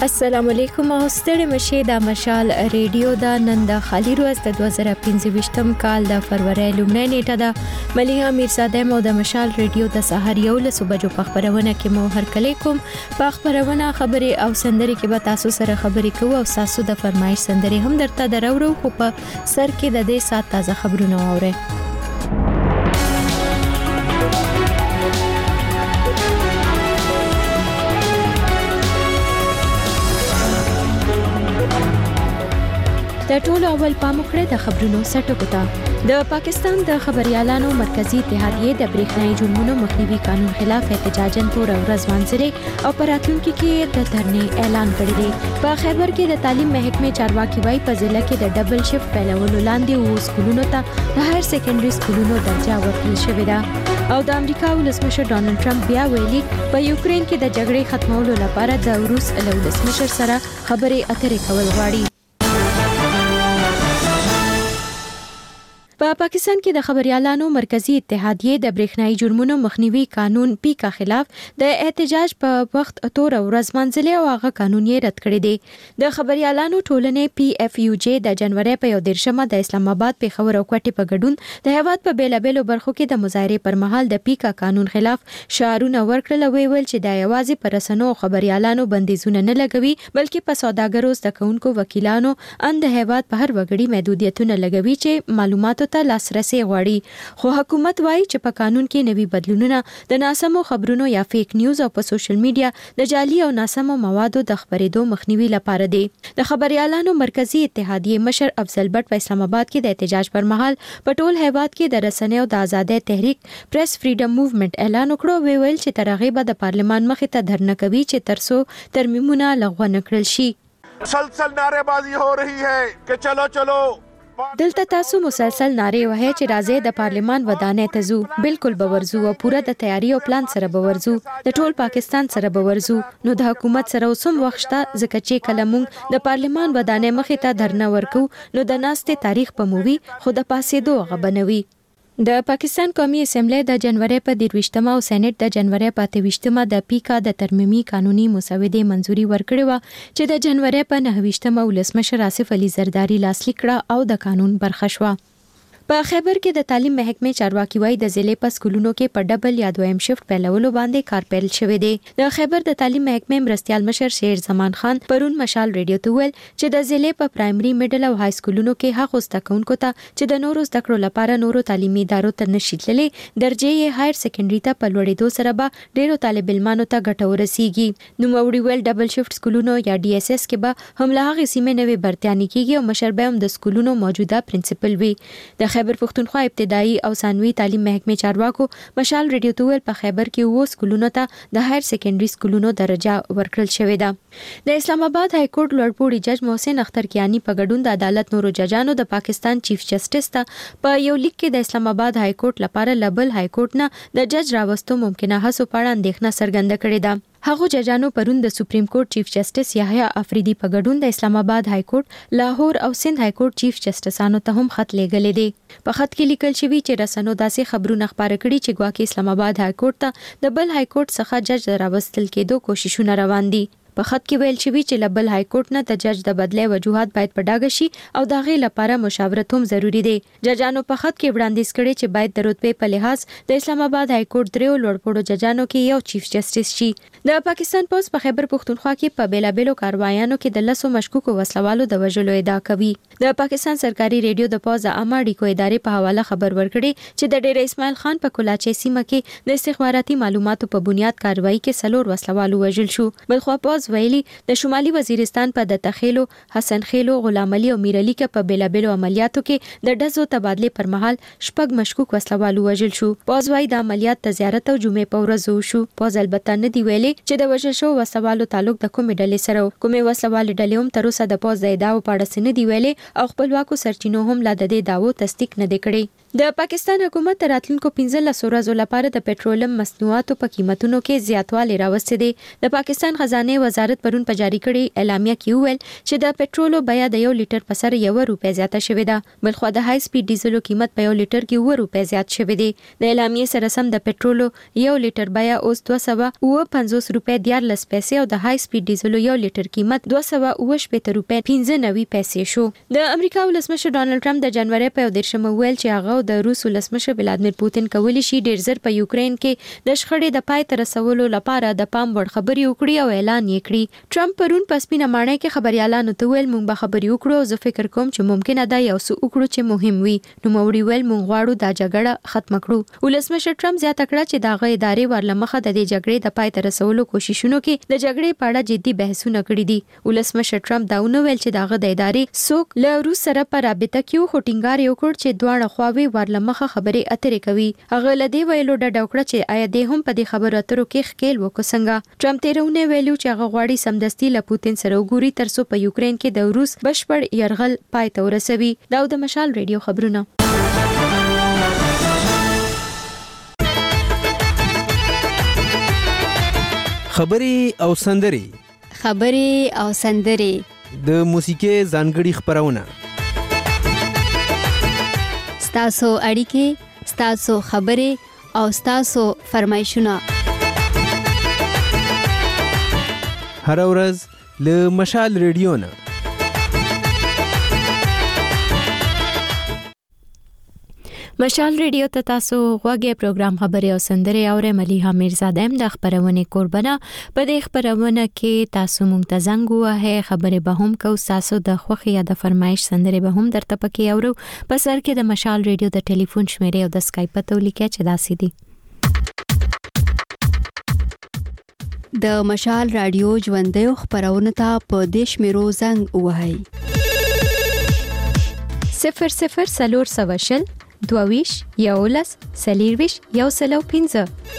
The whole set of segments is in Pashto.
السلام علیکم او ستړي مشه د مشال ریډیو د نن د خالي روز د 2025م کال د فروری لومړۍ نیټه ده. مليها میرزاده مو د مشال ریډیو د سحر یو له صبح جو په خبرونه کې مو هر کله کوم په خبرونه خبري او سندري کې به تاسو سره خبري کوو او تاسو د فرمایش سندري هم درته درورو خو په سر کې د دې سات تازه خبرونه اورئ. د ټولو اول پام وکړئ د خبرونو سرټکو ته. د پاکستان د خبريالانو مرکزی اتحادیه د برېښنايي جرمونو مخنیوي قانون خلاف احتجاجن تور ورځ منځري او پراتونکو کې د دھرنې اعلان کړی دی. په خیبر کې د تعلیم محکمې چارواکي وايي په ضلع کې د ډبل شفټ پیلولو لاندې او سکولونو ته د هایر سیکنډري سکولونو درجه ورکړل شوې ده. او د امریکا ولسمشر ډونالد ټرمپ بیا ویلي په یوکرين کې د جګړې ختمولو لپاره د روس له ولسمشر سره خبرې اترې کول غواړي. په پاکستان کې د خبريالانو مرکزی اتحادیه د برېښنايي جرمونو مخنیوي قانون پیکا خلاف د احتجاج په وخت تور ورځ منځلې او هغه قانون یې رد کړی دی. د خبريالانو ټولنې پی اف یو جی د جنوري په 1 د اسلام آباد په خبر او کوټې په ګډون د هیواد په بیلابېلو برخو کې د مظاهره پر مهال د پیکا قانون خلاف شعارونه ورکړل او ویل چې د یوازې پر رسنو او خبريالانو بندیزونه نه لګوي بلکې په سوداګرو زدکونکو وکیلانو ان د هیواد په هر وګړي محدودیتونه لګوي چې معلوماتو ته لاسرسي غواړي. خو حکومت وایي چې په قانون کې نوي بدلونونه د ناسمو خبرونو یا فیک نیوز او په سوشل میډیا د جعلي او ناسمو موادو د خبرېدو مخنیوي لپاره دي. د خبريالانو مرکزی اتحادیه مشر افضل بټ په اسلام آباد کې د احتجاج پر مهال په ټول هیواد کې د رسنیو د ازادۍ تحریک پریس فریډم موومېنټ اعلان وکړ او ویل چې تر هغه به د پارلمان مخې ته دھرنه کوي چې ترڅو ترمیمونه لغوه نکړل شي. مسلسل نعرهبازی हो रही है कि चलो चलो دلته تاسو مسلسل ناره وهي چې راځي د پارلمان ودانې ته ځو. بالکل به ورځو او پوره د تیاری او پلان سره به ورځو. د ټول پاکستان سره به ورځو. نو د حکومت سره اوسم وخت ځکه چې کله موږ د پارلمان ودانې مخې ته دھرنه ورکو نو د ناستې تاریخ په مووي خو د پاسېدو غبنوي. د پاکستان قومي اسمبلی د جنوري په 23 او سېنات د جنوري په 28 د پیکا د ترمیمي قانوني مسودې منځوري ورکړې و چې د جنوري په 29 ولسمشر آصف علي زرداری لاسلیک کړه او د قانون برخه شوه. په خیبر کې د تعلیم محکمې چارواکي وايي د ضلع په سکولونو کې په ډبل یا دویم شفټ پیلولو باندې کار پیل شوی دی. د خیبر د تعلیم محکمې مرستيال مشر شیر زمان خان پرون مشال ریډیو ته ویل چې د ضلع په پرایمري میډل او های سکولونو کې هغه زدکونکو ته چې د نورو زده کړو لپاره نورو تعلیمي ادارو ته نشي تللی درجه یې هایر سیکنډري ته په لوړېدو سره به ډیرو طالب علمانو ته ګټه ورسیږي. نو موړي ویل ډبل شفټ سکولونو یا ډي اس اس کې به هم له هغه سیمې نوې برتیانی کیږي او مشر به هم د سکولونو موجوده پرنسپل وي. د خیبر پښتونخوا ابتدایي او ثانوي تعلیم محکمې چارواکو مشال ریډیو ته ویل په خیبر کې وو سکولونو ته د هایر سیکنډري سکولونو درجه ورکړل شوې ده. د اسلام آباد های کورټ لوړپوړي جج محسن اختر کیانی په ګډون د عدالت نورو ججانو د پاکستان چیف جسټس ته په یو لیک کې د اسلام آباد های کورټ لپاره لبل های کورټ نه د جج راوستو ممکنه هڅو په اړه اندېښنه څرګنده کړې ده. هغه ججانو پرون د سپریم کورټ چیف جسټس یحیی افریدی په ګډون د اسلام آباد های کورټ لاهور او سند های کورټ چیف جسټسانو ته هم خط لیږلی دی. په خط کې لیکل شوی چې رسنو داسې خبرونه خبره کړي چې ګواکې اسلام آباد های کورټ ته د بل های کورټ څخه جج راوستل کېدو کوششونه روان دي. په خط کې ویل شوی چې لبل های کورټ نه د جج د بدلې وجوهات باید په ډاګه شي او د هغې لپاره مشاورت هم ضروری دی. ججانو په خط کې وړاندیز کړي چې باید د رتبې په لحاظ د اسلام آباد های کورټ دریو لوړپوړو ججانو کې یو چیف جسټس شي. د پاکستان پولیس په خیبر پښتونخوا کې په بیلابېلو کاروایانو کې د لسو مشکوکو وسلوالو د وژلو ادعا کوي. د پاکستان سرکاري ریډیو د پوز عامه اړیکو ادارې په حواله خبر ورکړي چې د ډیر اسماعیل خان په کولاچي سیمه کې د استخباراتي معلوماتو په بنیاد کاروایی کې 4 وسلوالو وژل شو. بلخوا پوز ویلي د شمالي وزیرستان په د تخیلو حسن خیلو غلام علي او میر علي کې په بیلابېلو عملیاتو کې د ډزو تبادله پر مهال شپږ مشکوک وسلوالو وژل شو. پوز وايي د عملیات ته زیارت او جمعې په ورځ وشو. پوز البته نه دی ویلي چې د وژل شو وسلوالو تعلق د کومې ډلې سره کومې وسلوالې ډلې هم تر اوسه د پوز د ادعاو په اړه نه دی ویلي او خپلواکو سرچینو هم لا د دې دعوو تصدیق نه دی کړی. د پاکستان حکومت تر راتلونکو 15 ورځو لپاره د پېټرولیم مصنوعاتو په قیمتونو کې زیاتوالی راوستي دی. د پاکستان خزانه وزارت پرون په جاری کړي اعلامیه کې ویل چې د پټرولو بیه د 1 لیټر په سر 1 روپۍ زیاته شوې ده، بلخو د های سپیډ ډیزلو قیمت په 1 لیټر کې 2 روپۍ زیات شوې دي. د اعلامیه سره سم د پټرولو 1 لیټر بیه اوس 250 روپۍ 14 پیسې او د های سپیډ ډیزلو 1 لیټر قیمت 280 روپۍ 95 پیسې شو. د امریکا ولسمشر ډانلډ ټرمپ د جنوري په 13 ویل چې هغه د روس ولسمشر ولادیمیر پوتین کولی شي ډیر زر په یوکرين کې د شخړې د پای ته رسولو لپاره د پام وړ خبري وکړي او اعلان یې کړی. ټرمپ پرون په سپینه ماڼۍ کې خبريالانو ته ویل موږ به خبري وکړو او زه فکر کوم چې ممکنه ده یو څه وکړو چې مهم وي. نو موري ویل موږ غواړو دا جګړه ختم کړو. ولسمشر ټرمپ زیاته کړه چې دا غي ادارې ورلمخه د دې جګړې د پای ته رسولو کوششونو کې د جګړې په اړه جدي بحثونه کړي دي. ولسمشر ټرمپ دا ونه ویل چې داغه د ادارې څوک له روس سره په رابطه کې هټینګار یو کړ چې دواړه خواوې ورلمخه خبرې اترې کوي. هغه لدی ویلو ډډ وکړه چې آیا د هم په دې خبرو اترو کې خکېل وکړسنګ. ټرمپ تیرونه ویلو چې هغه غواړي سمدستي له پوتین سره وګوري ترڅو په یوکرين کې د روس بشپړ يرغل پای ته ورسوي. دا د مشال ریډیو خبرونه. خبري او سندري د موسیقي ځانګړي خبرونه ستاسو اړیکې، ستاسو خبرې او ستاسو فرمایشونه هر ورځ له مشال ریډیو نه. مشال ریډیو ته تاسو غوږی پروګرام خبري او سندري اورئ. ملیحه میرزاده د خبرونه قربانه. په دې خبرونه کې تاسو مونږ ته زنګ ووهئ، خبرې به هم کو، تاسو د خوخي یا د فرمایش سندري به هم درته پکې اورو. په سر کې د مشال ریډیو د ټلیفون شمیرې او د اسکایپ ته ولیکئ چې داسې دي: د مشال رادیو ژوندۍ خبرونه ته په دیش میرو زنګ ووهئ 00 22 11 سلیرویش 105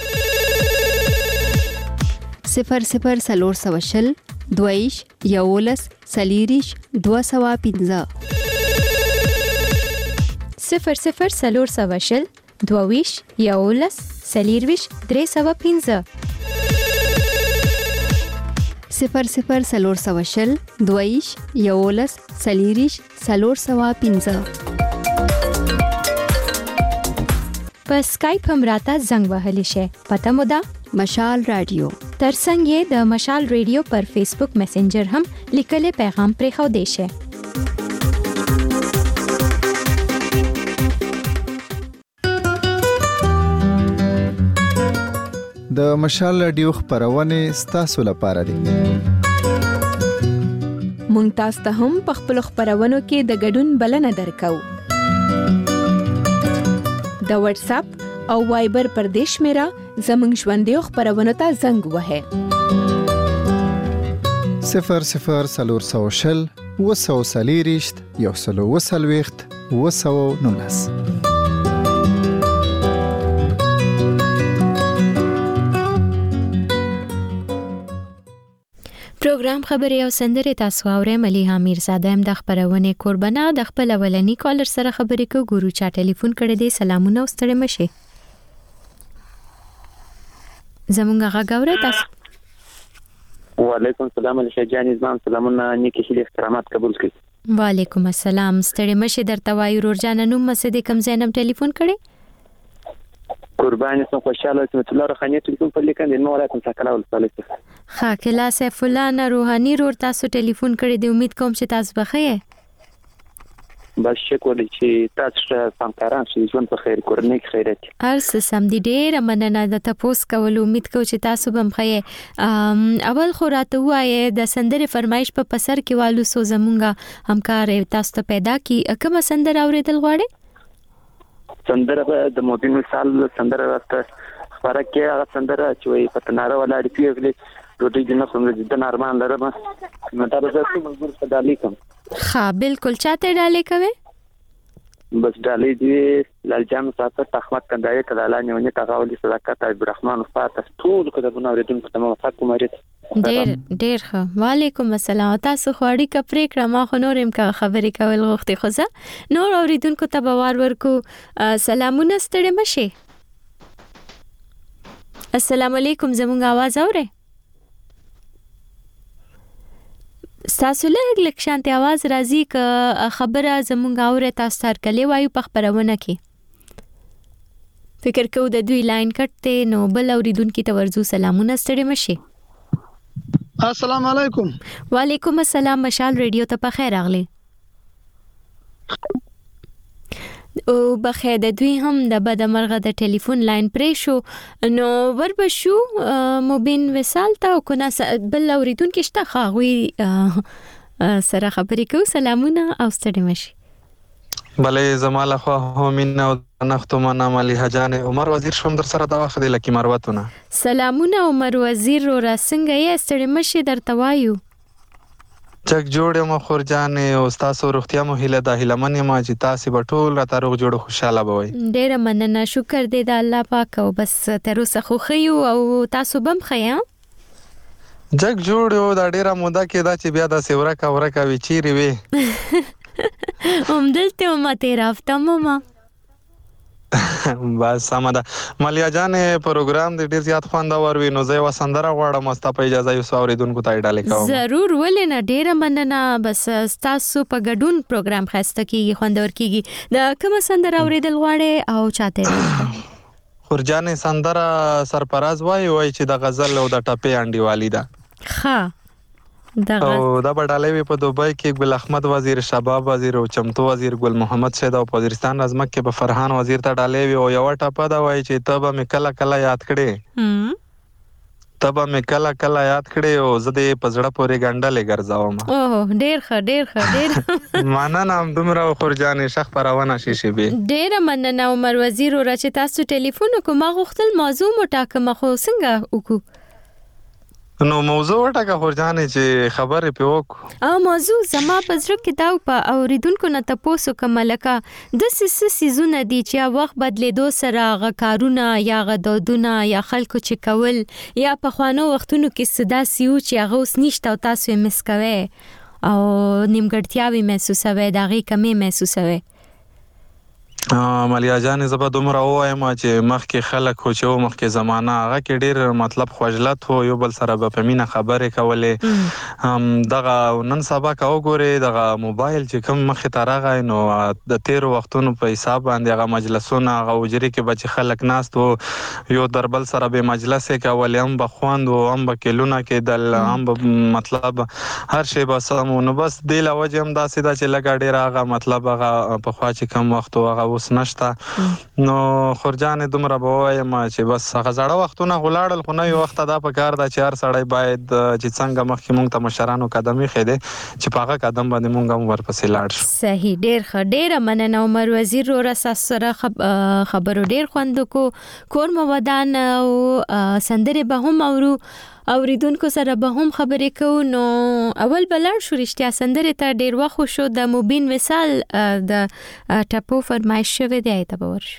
00 سلور 22 11 سلیریش 205 00 سلور 22 11 سلیرویش 305 00 سلور 22 11 سلیریش 305 په اسکایپ هم راته زنګ وهلی شي. پته مو ده مشال رادیو. ترڅنګ یې د مشال ریډیو پر فیسبوک میسنجر هم لیکلي پیغام پرې خو دی شي. د مشال رادیو خبرونه ستاسو لپاره دي. مونږ تاسو ته هم په خپل خبرونو کې د ګډون بلنه درکو. د واتس اپ او وایبر پر دیش میرا زمنګ ژوندۍ خبرونه ته زنګ وهه 00 سلور 240 120 219. پروګرام خبري او سندري تاسو اورئ. ملیحه میرزاده هم د خبرونه قربانه. د خپل اولنی کالر سره خبرې کو. ګورو چا ټلیفون کړی دی. سلامونه او ستړي مشه. زمونږه غاوري تاسو. وعلیکم السلام علیکم جاني زمان سلامونه نیکی شي احترامات قبول کړئ. وعلیکم السلام. ستړي مشه درته وایو. ورجان نوم مسجد کم زینب ټلیفون کړی. قرباني سم خوشاله چې الله روحاني ټلیفون په لیکن نو راته تکلا ولساله. ها کلا سیف الله روحاني رور تاسو ټلیفون کړی دی. امید کوم چې تاسو بخیر. بس شکر چې تاسو سمکاران شي ژوند په خیر کورنۍ خیرت. ارس سم دي ډیر مننه د تاسو کول. امید کوم چې تاسو بم خیر. اول خو راته وایي د سندري فرمایش په پسر کې والو سو زمونږه همکار تاسو ته پیدا کی کوم سندر اوریدل غواړي؟ سندره د موبین مثال سندره راته خبره کې هغه سندره چې وي پتناره ولا دی پیغلي روټي جنہ کوم د نارمان لرم نو دا به څه مجبور صدالي کوم. ها بالکل چاته ډالې کوي. بس ډالې دی لالجام صاحب احمد کندای کلاله نیونه تاغولي صداقت عبدالرحمن فاتح ټول کډه اوریدونکو ته مفاق کومریت. ډیر ښه. وعلیکم السلام. تاسو خوړی کپرې کړه ما خو نورم کا خبرې کول غوښتي خو زه نور اوریدونکو ته بوار ورکو. سلامونه ستړي مشه. السلام علیکم زموږ आवाज اورئ. تاسو لږ شانتي आवाज راځي ک خبره زمونږ اوره تاسو تر کلی وایو په خبرونه کې فکر کو د دوی لاین کټته نو بل اوریدونکو ته ورزو سلامونه ستړي مشي. السلام علیکم. وعلیکم السلام. مشال ریډیو ته په خیر راغلی. او بخیر د دوی هم د بد مرغه د ټلیفون لاین پرې شو نو وربشو موبین وصال ته کو نه بل اوریدونکو شته خاوي سره خبرې کو. سلامونه او ستړي مشي. بلې زماله خو همینه او نختمه مالی حجان عمر وزیر شوم در سره دا وخت د لکی مروتونه. سلامونه عمر وزیر را څنګه یې ستړي مشي درته وایو. چک جوړ یم خورجان او تاسو روغتیا مو هله د هلمن ما چې تاسو به ټول راته روغ جوړ خوشاله بوي. ډېر مننه شکر دې د الله پاک او بس تر اوسه خو خيو او تاسو بم خیا. جک جوړ یو دا ډېره موده کې دا چې بیا د سیورکا ورکا وی چیرې وي. دلته ما تیر هفته ما بس سمه ده. مالیا جان پروګرام د ډیر زیات خوندور وي نو زه وسندره غواړم مستا په اجازه یو اوریدونکو ته ډالې کوم. ضرور ولې نه ډیره مننه. بس تاسو په ګډون پروګرام خسته کیږي خوندور کیږي. د کوم سندره اوریدل غواړي او چاته خورجان سندره سرپراز وای چې د غزل او د ټپې انډیوالی ده. ها او دا بډالې وی په دوبۍ کې ګل احمد وزیر شباب وزیر او چمتو وزیر ګل محمد شید او وزیرستان ازمک کې په فرحان وزیر ته ډالې وی او یو ټپه دا وای چې تبه مې کله کله یاد کړې او زه دې پزړه پورې ګنډلې ګرځاوم. اوه ډېر ښه مننه هم دومره خورجانې شخ پرونه شي به ډېر مننه عمر وزیر او چې تاسو ټلیفون کوم غوښتل موضوع مټاکمه خو څنګه وکړو. نو موضوع ټاکه خورجانې چې خبرې په وکړو. موضوع زما په زړه کې دا په اوریدونکو نه تاسو کوم لکه د سيزونه دي چې وخت بدلیدو سره غ کارونه یا غ دودونه یا خلکو چې کول یا په خوانو وختونو کې صدا سيو چې هغه اوس نشته او تاسو یې مسکوي او نیمګړتیاوي محسوسوي دغه کمی محسوسوي. مالیا جان زبا دومره وایم چې مخکې خلک خو چې مخکې زمانہ هغه کې ډیر مطلب خوجلت هو یو بل سره په مینه خبرې کولې. دغه نن سبا کا وګوري دغه موبایل چې کوم مخې ته راغی نو د 13 وختونو په حساب باندې هغه مجلسونه هغه وجري کې بچ خلک ناست وو یو دربل سره به مجلس کې ولیم بخوند او هم بکلونه کې دل هم مطلب هر شی بس نو بس دی لا وجه هم داسې دا چې لګا ډیر هغه مطلب هغه په خوا چې کوم وخت هغه اوس نشته. نو خورجان دومره به وایم چې بس هغه زړه وختونه غلاړل خو نه یو وخت دا په کار دا چې هر سړی باید چې څنګه مخکې مونږ ته مشرانو قدمې خېده چې په هغه قدم باندې مونږ هم ورپسې لاړ شو. صحیح ډېر مننه عمر وزیر رو سره خبرو ډېر خوند کو کور مو ودان او سندره به هم اوریدونکو سره به هم خبرې کوو. نو اول بلار شو رښتیا سندره ته ډېر وخت شو د موبین وصال د ټپو فرمایش شوی دی ته ورشو.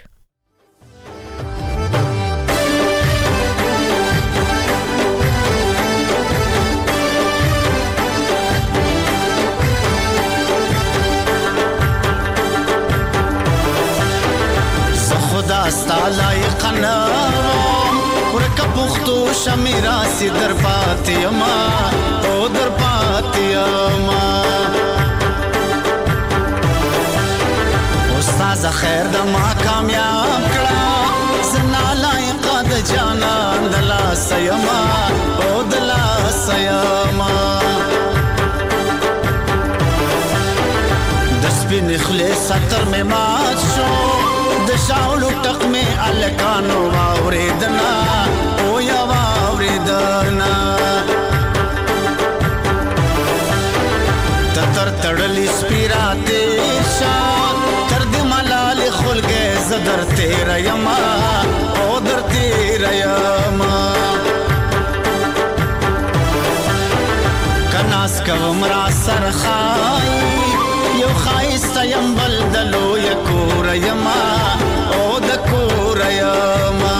خدا ستالای قنام ورکه پختو شمیرا سی در پاتیما او در پاتیما استاد خیر د ما کامیاب کړه زنا لایق د جانان دلا سیما او دلا سیما د سپین خلیص ستر می مات شو د شاولو ټق می الکانو واوریدنا او یا واوریدنا تر تړلی سپیراته شان تر دې ملال خلګه زدر تیر یما او در تیر یما کناس کوم را سرخای یو خایست یم بلدلو یکور یما او د کور یما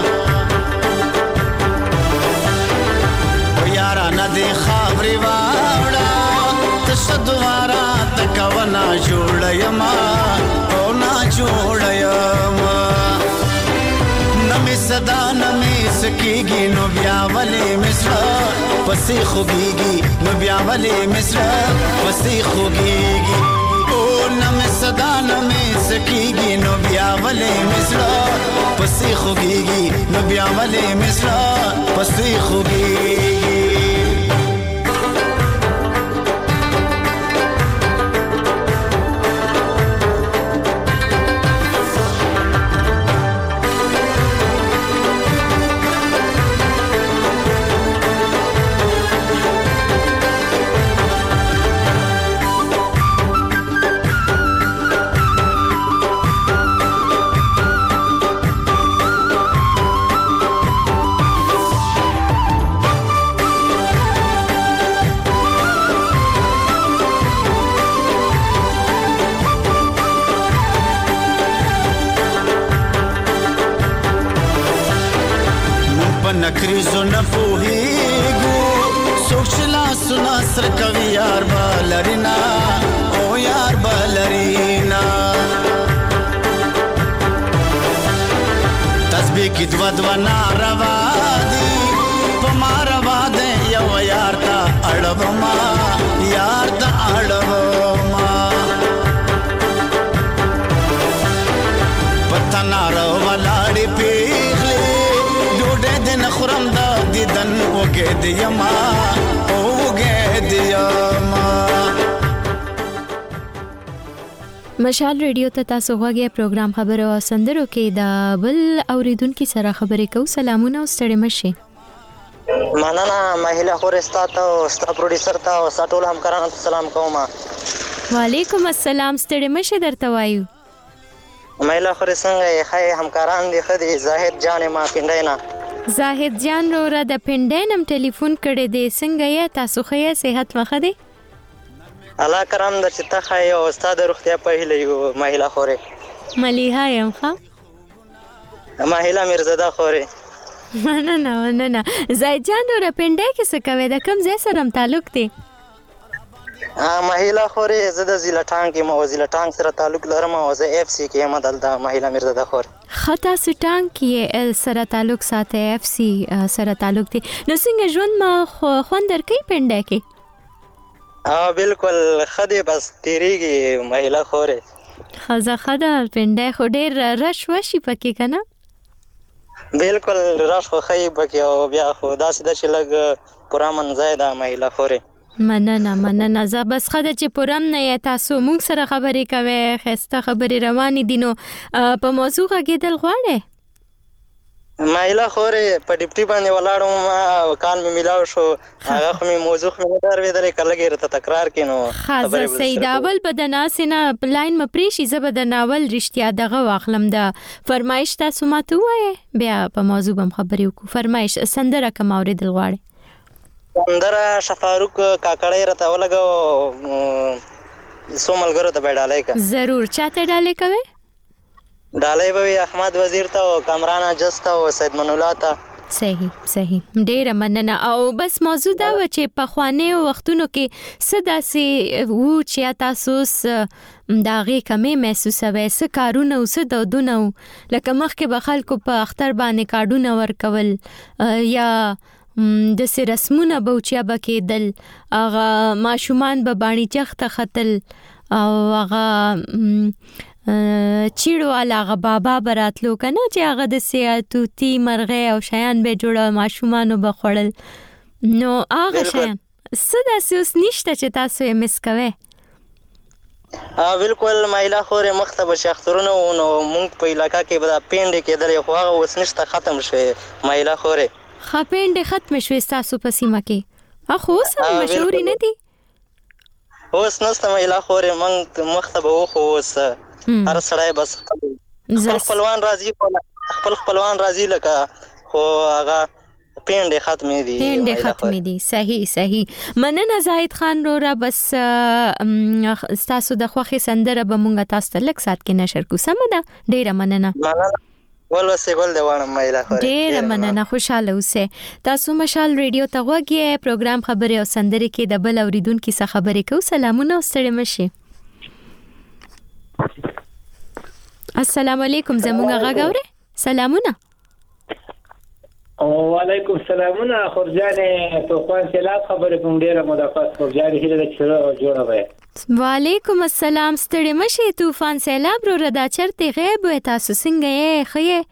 او یارا ندی خبري واړه تشدوارا تکونا جوړ یما او نا جوړ یما نمی صدا نمی سکیږي نو بیا ولې مسرا پسې خوږیږي نو بیا ولې مزړه پسې خوږیږي او نمې صدا نمې سکیږي نو بیا ولې مزړه پسې خوږیږي نو بیا ولې مزړه پسې خوږیږي نکریزو نپوهیگو سوچلا سنا سر کوي یار بالرینا او یار بالرینا تسبیح کی دوا دوا ناروا دی پماروا دے یو یار تا اڑوما یار تا اڑوما پتا ناروا لاړې پیغلې خورم دا دیدن وګه دیما وګه دیما مشال ریډیو ته تاسو غوږی پروګرام خبرو او سندرو کې دا بل اوریدونکو سره خبرې کوو. سلامونه او ستړي مشه. مننه مهیله خورستا ته او ستا پروډوسر ته او ټول همکارانو ته سلام کوم. وعلیکم السلام. ستړي مشه درته وایو. مهیله خورسنګ هي همکاران دي خدي زاهد جان ما پینډینا. زاهد جان رو د پندینم ټلیفون کړی دی. څنګه یې تاسو خیا صحت مخه دی؟ الله کرام در چې ته خای او استاد روغتیا په هله یو مهیلا خوره ملیحه یم ښه مهیلا مرزاده خوره نه زاهد جان رو پندای کې څه کوي د کوم ځای سره تعلق دی؟ مهیلا خوره زده زیلټان کې مو زیلټان سره تعلق لرم او زه اف سی کې مدل دا مهیلا مرزاده خوره خطا سټان کې سره تعلق ساته اف سی سره تعلق دی. نو څنګه ژوند ما خوندر کوي پندای کې؟ بالکل خدي بس تیریږي مهیلا خوره خدا پندای خو ډیر رش وشي پکې کنه؟ بالکل رش خو خی پکې او بیا خو داسې د شلګ پرامن زیاده مهیلا خوره مننه زه بس خدای چې پرم نه یا تاسو مونږ سره خبرې کوي خسته خبرې روانې دي نو په موضوع کې دل غواړي مایلا خوره په ډیپټي باندې ولاړم کال می ملاو شو هغه خو می موضوع مې درویدل کله ته تکرار کینو خاصه سید اول بدناسنه لاین مپریشي زبد ناول رښتیا دغه واخلم د فرمایش تاسو ماته وای بیا په موضوع بم خبرې وکړو. فرمایش سندره کوم اوریدل غواړي؟ سندره شفاروق کاکړی راته ولګو سوملګرو ته ډالۍ کا ضرور چاته ډالۍ کوي؟ ډالۍ به احمد وزیر ته او کامران اجز ته او سید من الله ته. صحیح ډیره مننه. او بس موضوع دا و چې په خوانه وختونو کې صداسي وو چې تاسو داغه کمې محسوسوي څه کارونه او څه دودونه لکه مخکې به خلکو په اختر باندې کارډونه ورکول یا د رسمونه بوچیا بکیدل اغه ماشومان به باندې چخته خطل او اغه چیړو علاغه بابا براتلو کنه چې هغه د سیاتوتی مرغه او شیان به جوړه ماشومانو بخړل نو هغه شیان صدا سوس نشته چې تاسو یې مس کوي؟ بالکل مایلا خوره مختبه شخترونه نو مونږ په علاقہ کې به پینډ کېدل خو هغه اوس نشته ختم شوی مایلا خوره خپینډ ختم شوی تاسو په سیمه کې اخو سم مشهور نه دي اوس نسته مایلا خوره مونږ مختبه خو اوس هر سړی بس خپلوان راضي لکه خو هغه پینډه ختمې دي. صحیح مننه زاهد خان را بس تاسو د خوخي سندره به مونږه تاسو لک سات کې نشر کو سم ده. ډیره مننه ولوسه ګل دی وانه مایلا خو ډیره مننه خوشاله اوسه. تاسو مشال ریډیو ته وګورئ پروګرام خبري او سندره کې د بل اوریدونکو سره خبرې کو. سلامونه او ستړي مشه. السلام علیکم زمونږه غاګوره. سلامونه وعلیکم السلامونه خورجانې توفان سیلاب خبرې کوم ډیره مدافعات خورجانې هیله چې جوړه وي. وعلیکم السلام ستړي مشه طوفان سیلاب رو ردا چرته غیب و تاسو څنګه یې خې؟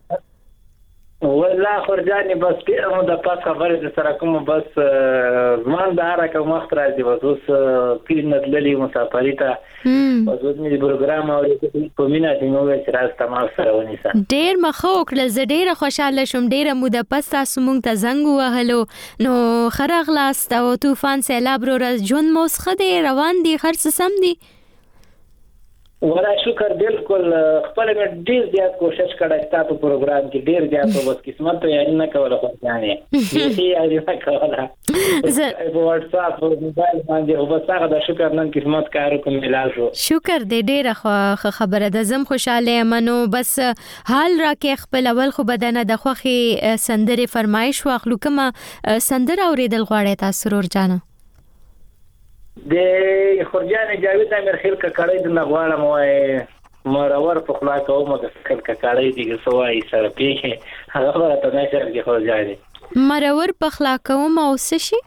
والله خورجانې بس ډیره مدافعات خبرې د سره کوم بس زمان د هر کوم وخت راځي بس اوس کین ندللی مسافری ته بس اوس مې پروګرام او په مینا کې نو چې راز تمام سره ونیسه. ډیر مخه وکړه زه ډیره خوشاله شوم ډیره موده پس تاسو مونږ ته زنګ وهلو نو خرغلاست او طوفان سیلاب رو ژوند مو څخه روان دي خرڅ سم دي. ولا شکر بالکل خپل مې ډیر زیات کوشش کړی تاسو پروګرام کې ډیر زیات بس قسمت یې نه کوله خو ځانې یې نه کوله زه په واتس اپ او موبایل باندې بس هغه د شکر نن قسمت کار کوم ملال شو. شکر دې ډیره خبره ده زم خوشاله منو بس حال را کې خپل اول خو بدنه د خوخي سندره فرمایش واخلو کما سندره اوریدل غواړی تاسو ورور جانه د خورجانې جاوید امیر خیل ککړې د نغواړم وای مرور په خلا کوم د خیل ککړې دي سوای سره پیښه هغه ورته نه شي خورجانې مرور په خلا کوم او څه شي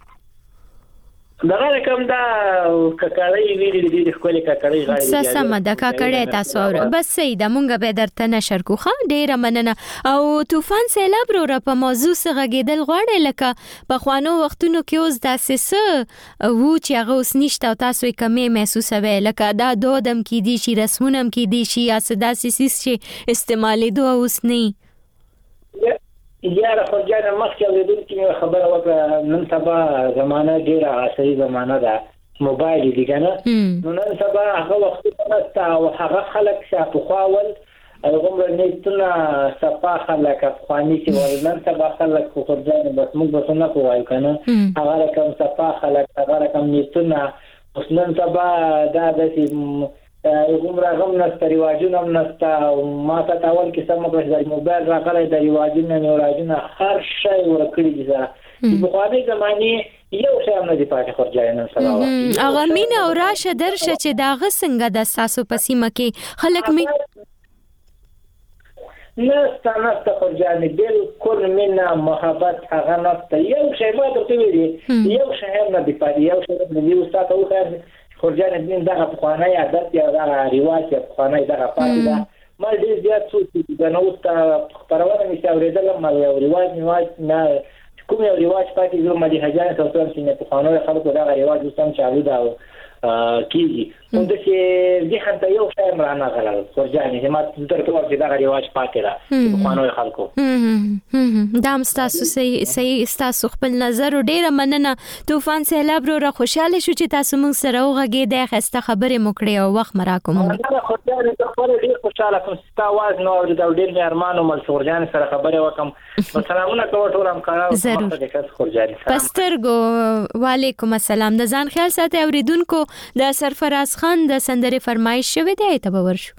دغه کوم دا ککړې ویلې دي خپل ککړې غاړي سم د ککړې تاسو بس سید مونږ به درته نشر کوخه ډیره مننه او طوفان سیلاب رو په موضوع سره غیدل غواړي لکه په خوانو وختونو کې اوس داسې وو چې هغه اوس نشته او تاسو یې کمې محسوسوي لکه دا دودم کې دي شي رسمونم کې دي شي یا داسې سیس چې استعمالې دوه اوس نه یاره خورجانه مخکې اورېدونکي خبره وکړه نن سبا زمانه ډېره عصري زمانه ده موبایل دي که نه نو نن سبا هغه وختونه نشته او هغه خلک چې پخوا ول هغومره نیتونه صفا خلک افغاني چې ول نن سبا خلک خو خورجانه بس موږ به څه نه پوه وایو که نه هغه رقم صفا خلک هغه رقم نیتونه اوس نن سبا دا داسې عمره غم نسته رواجونه هم نسته او ما ته اول کې سم کړی د موبایل راغلی د رواجونه نه راجونه هر شی ورکړي دي چې بخواني زمانې یو شی هم نه دی پاتې خورجانې نن سبا هغه مینه او راشه درشه چې د هغه څنګه د ستاسو په سیمه کې خلک نسته خورجانې بالکل مینه محبت هغه نسته یو شی ما درته ویلي یو شی هم نه دی پاتې یو شی هم نه دی اوس تاته وښایم خورجانې دین دغه پخوانی عادت یا دغه رواج یا پخوانی دغه پاتې ده ما ډېر زیات سوچ چې نه اوس خپرونه مې چې اورېدلم یو رواج نه کوم یو رواج پاتې زه مدیحه جانې ته وتلم چې پخوانیو خلکو دغه رواج اوس هم چالو ده او کېږي نو داسې ذهن ته یو شی هم رانغلل خورجانې چې ما درته ووایم چې دغه رواج پاتې ده پخوانیو خلکو دا هم ستاسو صحیح ستاسو خپل نظر ډیره مننه طوفان سیلاب رو خوشاله شو چې تاسو موږ سره وغږېدئ ښایسته خبرې مو کړې او وخت مو راکړو خورجانې زه خپله ډېر خوشحاله کوم چې ستا اواز مې واورېد او ډېر مې ارمان ومل چې خورجانې سره خبرې وکړم سلامونه کوه ټول همکارانو په سترګو وعلیکم السلام د ځان خیال ساتئ اورېدونکو د سرفراز خان د سندرې فرمایش شوی دی ته به ورشو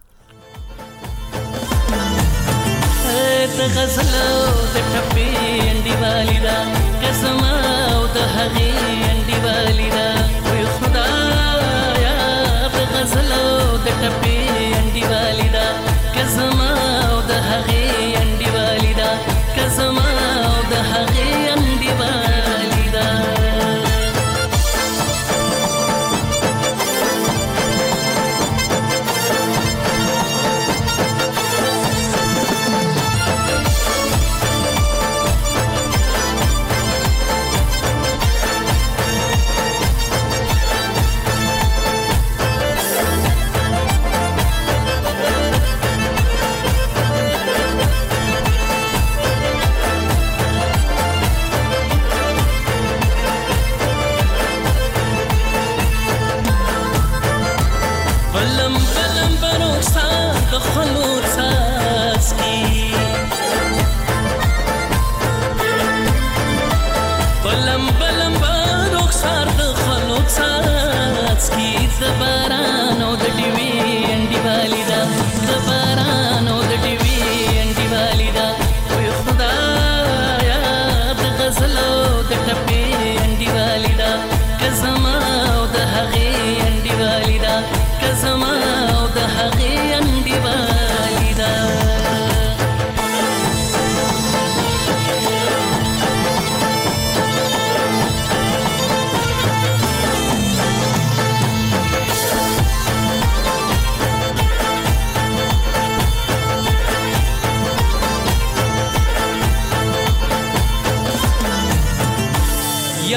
د غزل د ټپې انډیوالي دا قسم او د هغې انډیوالي دا وای خدایا د غزل د ټپې انډیوالي دا قسم او د هغې انډیوالي دا قسم او د هغې انډیوالي دا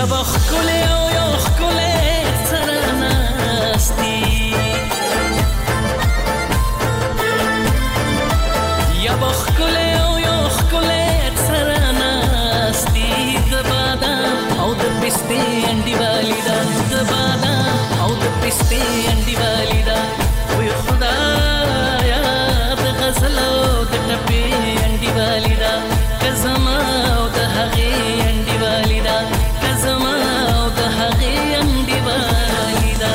بخکله او یو خکله سره ناستی یا بخکله او یو خکله سره ناستی د بادام او د پستې انډي والی دا د بادام او د پستې انډي والی دا وي خدایا د غزل او د ټپې انډي والی دا کزما او د هغې انډي والی دا کزما او د هغې انډي والی دا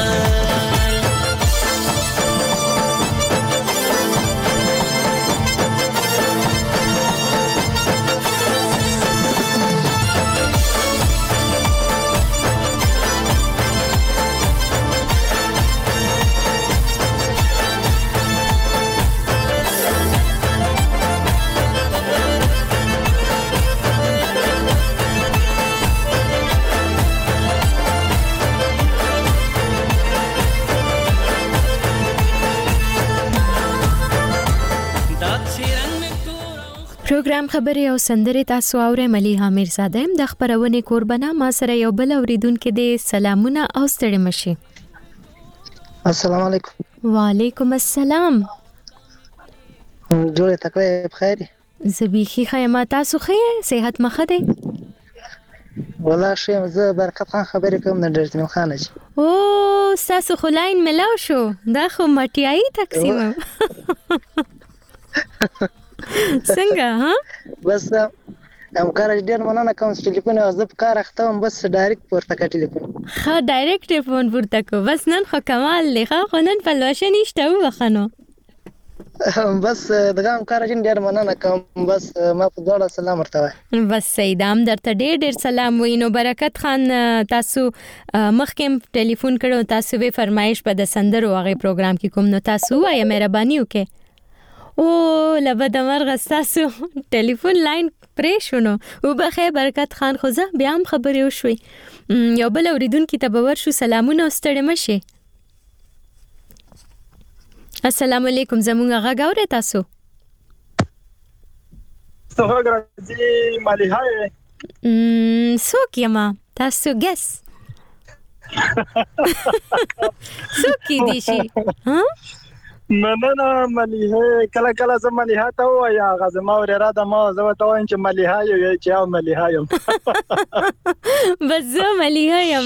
پروګرام خبرې او سندرې تاسو اورئ. ملیحه میرزاده د خبرونې کوربنه ما سره یو بل اوریدونکو دې سلامونه او ستړي مشي. السلام علیکم. وعلیکم السلام. جوړه تکړه بخیر. زبیخي خیمه تاسو خیر صحت مخه ده؟ والله شه زه برکت خان خبرې کوم د ډرتمن خان چې او تاسو خلاین ملاو شو دا خو مټیای تقسیم څنګه ها بس همکار ډیر مننه کوم چې ټلیفون زه په کار اختم بس ډایرکټ پورته کا ټلیفون ها ډایرکټ ټلیفون پورته کو بس نن خو کمال لخوا خو نن په لوشه نشته وخنو بس دغه همکار ډیر مننه کوم بس ما په ډول سلام ورته بس سیدام درته ډیر سلام وینو. برکت خان تاسو مخکې ټلیفون کړو تاسو به فرمایش په د سندرو هغه پروګرام کې کوم نو تاسو وایي مهرباني وکړئ. او لبد مرغ تاسو ټلیفون لاین پرې شونو او بخیر برکت خان خو زه بیا هم خبرې وشوي یو بل اوریدونکو ته باور شو سلامونه ستړي مشه. السلام علیکم زمونږ غږ اورئ تاسو؟ څنګه راځي ملیحه څوک یما تاسو ګس څوک دی شي ها نه ملیحه کله کله زه ملیحه ته وایا غزما ورا د ما زه ته وایم چې ملیحه یو چې او ملیحه یم بس زه ملیحه یم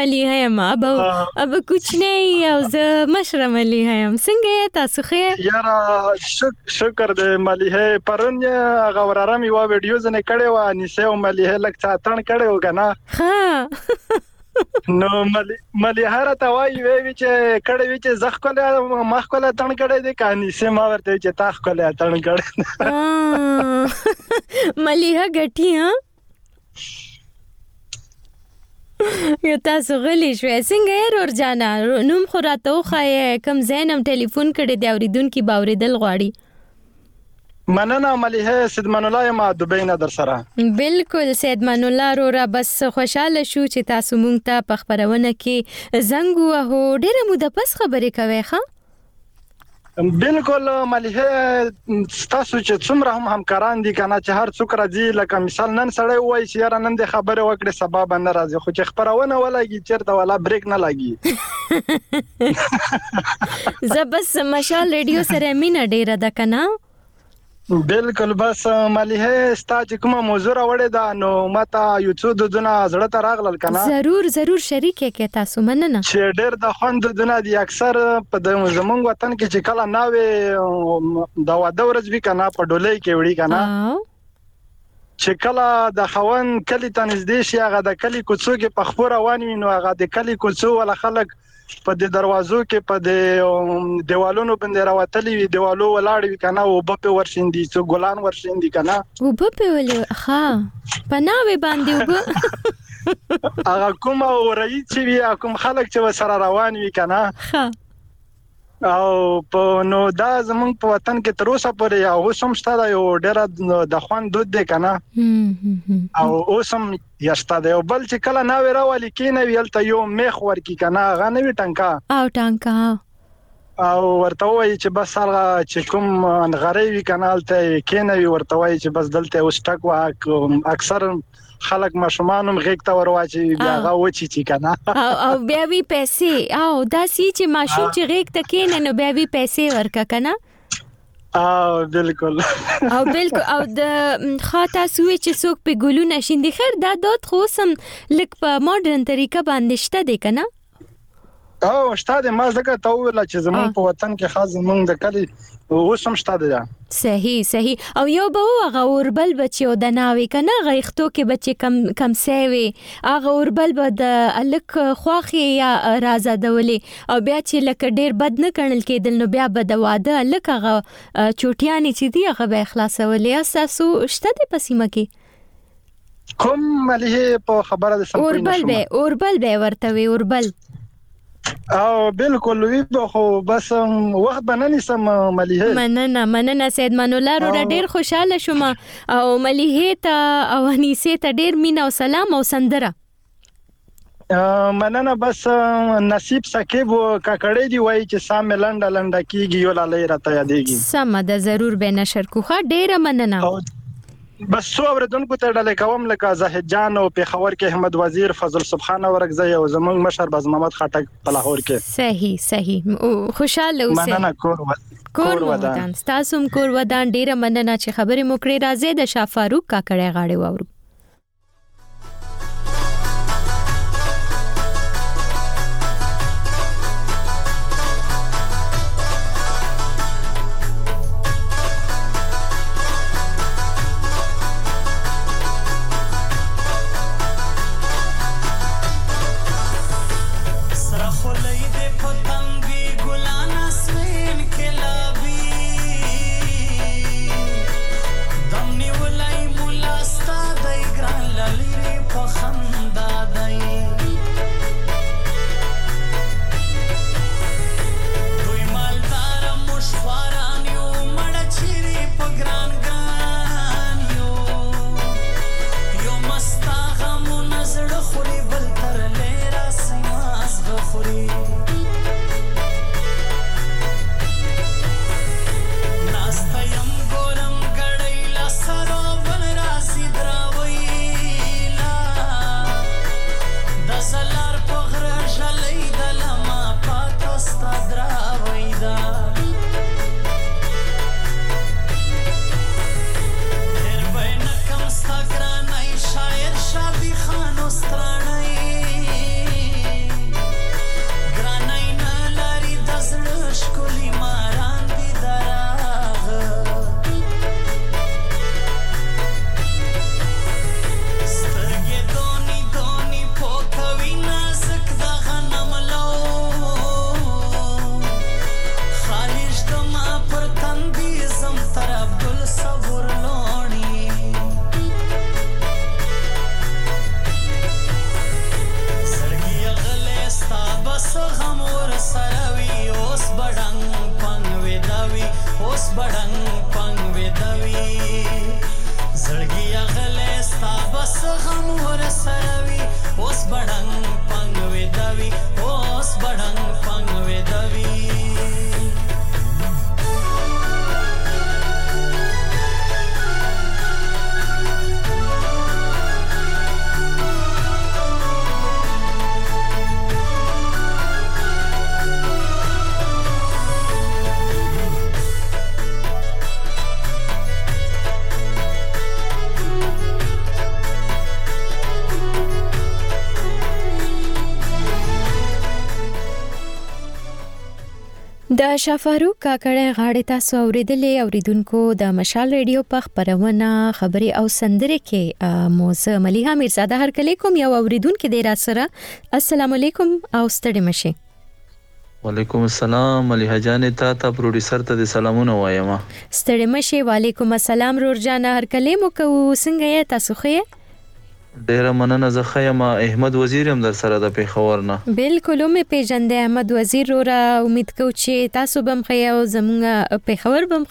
اب کچھ نہیں او زه مشره ملیحه یم. څنګه تاسو خیر؟ یاره شکر دې ملیحه پرون هغه وراره می وا ویډیو زنه کړي و انیسه او ملیحه لک چاتن کړي و کنه ها نو ملیحه را ته وایي وی چې کړي وی چې زخ کوله مخ کوله تن کړي دي کانی سه ما ورته چې تاخ کوله تن کړي ملیحه غټي ها یو تاسو غلی شوې څنګه یې ور جانا نوم خو راته وخای کم زینم ټلیفون کړي دی اوریدونکو باوریدل غواړي. مننه ملیحه سید من الله ما دوبۍ نه در سره بالکل سید من الله رورا بس خوشاله شو چې تاسو مونږ ته په خبرونه کې زنګ وهو ډیره موده پس خبرې کوي ښا بالکل ملیحه تاسو چې څومره هم همکاران دي کنه چې هر څوک راځي لکه مثال نن سړی وای چې یاره نن د خبره وکړه سبب نه راځي خو چې خبرونه ولګي چیرته ولا بریک نه لګي زبس مشال ریډیو سره مینا ډیره ده کنه بالکل بس ملیحه ستا چې کومه موضوع راوړې ده نو ماته یو څو دونه زړه ته راغلل کنه ضرور شریک کې تاسو مننه چې ډېر د خوند دونه دي اکثر په زمونږ وطن کې چې کله ناوې د واده ورځ وی کنه په ډولۍ کې وړي کنه چې کله د خوان کلی تنزدې شي هغه د کلی کوڅو کې په خبر روان وي نو هغه د کلی کوڅو ولا خلک په د دروازو کې په د دیوالونو باندې راوتلي وي دیوالو ولاړ وي کنه او په ورشيندي څو ګلان ورشيندي کنه او په ولې ها پناوي باندې وب هغه کوم اوري چې وي کوم خلک چې سره روان وي کنه ها او په نو دا زمونږ په وطن کې تر اوسه پورې او سم شته یو ډېر د خوان دود دی کنه او اوسم یاشته دی او بل چې کله ناوې راولي کینه ویلته یو میخ ورکی کنه هغه نه وی ټنکا او ورته وایي چې بس هغه چې کوم غری وی کنه الته کینه وی ورته وایي چې بس دلته اوس ټک وا اکثر خلک ماشومان هم غیږ ته ورواچي بیا هغه وچی کنه او بیا وی پیسې او دا سی چې ماشوم چې غیږ ته کېنه نو بیا وی پیسې ورکا کنه بالکل او د خاطا سوي چې څوک په ګلونه شیندي خیر دا دوت خو سم لک په ماډرن طریقه باندې شته دی کنه او شته د ما زکه ته ویل چې زمون په وطن کې خاص زمون د کلی اوسم شته دی صحیح او یو به هغه اوربل بچو د ناوي کنه غیختو کې بچي کم سیوي هغه اوربل به د الک خواخي یا رازادولي او بیا چې لکه ډیر بد نه کړل کېدل نو بیا به د واده الک هغه چوټیانی چې دی هغه به اخلاصولي اساسو شته د پسیمه کې کوم مليه په خبره د سم اوربل به ورته وي اوربل او بالکل وی خو بس وخت باندې سم مليحه مننه سید منولا رو ډیر خوشاله شوم او مليحه ته او انیسه ته ډیر مینا او سلام او سندره مننه بس نصیب سکیب کاکړې دی وای چې سام لنډه کیږي یو لالې راته یادېږي سم ده ضرور به نشر کوخه ډیره مننه بس سو اوردونکو ته ډلې کوم لکه زاهد جان او پیښور کې احمد وزیر فضل سبحانه ورغزی او زمون مشر باز محمد خټک په لاهور کې صحیح خوشاله اوسه مننه کور ودان تاسو کور ودان ډیره مننه چې خبرې مو کړې راځي د شاه فاروق کاکړې غاړې وورو د شاه فاروق کاکړې غاړې تاسو اوریدلې اوریدونکو د مشال ریډیو په خبرونه خبري او سندره کې موزه مليحه میرزاده هر کله کوم یو اوریدونکو د را سره السلام علیکم او ستړي مشه وعلیکم السلام مليحه جان ته پروډوسر ته سلامونه وایم ستړي مشه وعلیکم السلام رور جان هر کله مو کو څنګه یې تاسو خې ډیر مننه زه خیم احمد وزیر هم در سره د پیښور نه بالکل مې پیژندې احمد وزیر را امید کوم چې تاسو بم خې او زموږ پیښور بم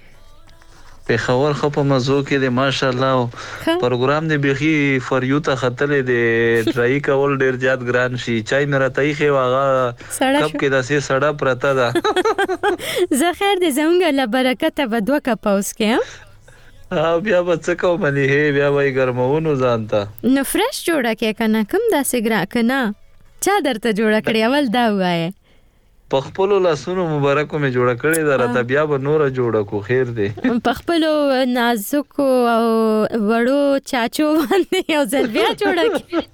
خې پیښور خو په مزو کې د ماشاءالله پروګرام دی بيخي فریو ته خطلې دی ټرای کول ډیر زیات ګران شي چای مې راته خې واغه کپ کې داسې سړه پرته ده زه خیر دې زموږ له برکته بدوه کپ اوس کې بیا به څه کوم هي بیا به ګرمونو ځانته نو فرش جوړه کې کنه کوم داسې ګرا کنه چا درته جوړه کړی اول دا وایي په خپل لاسونو مبارکو می جوړه کړی دا راته بیا به نور جوړه کو خیر دی په خپل نازکو او وړو چاچو باندې یو ځل بیا جوړه